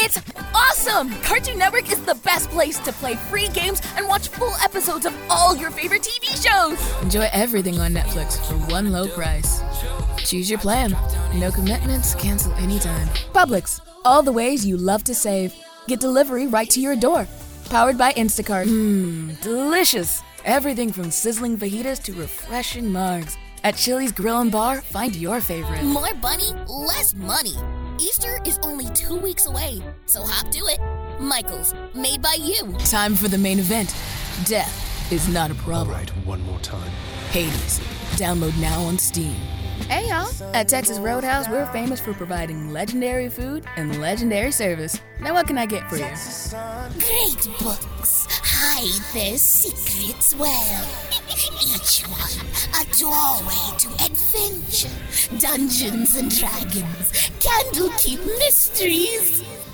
It's awesome! Cartoon Network is the best place to play free games and watch full episodes of all your favorite TV shows. Enjoy everything on Netflix for one low price. Choose your plan. No commitments, cancel anytime. Publix, all the ways you love to save. Get delivery right to your door. Powered by Instacart. Delicious. Everything from sizzling fajitas to refreshing mugs. At Chili's Grill and Bar, find your favorite. More bunny, less money. Easter is only 2 weeks away, so hop to it. Michaels, made by you. Time for the main event. Death is not a problem. All right, one more time. Hades. Download now on Steam. Hey y'all, at Texas Roadhouse, we're famous for providing legendary food and legendary service. Now what can I get for you? Great books hide their secrets well. Each one a doorway to adventure, Dungeons and Dragons, Candlekeep mysteries.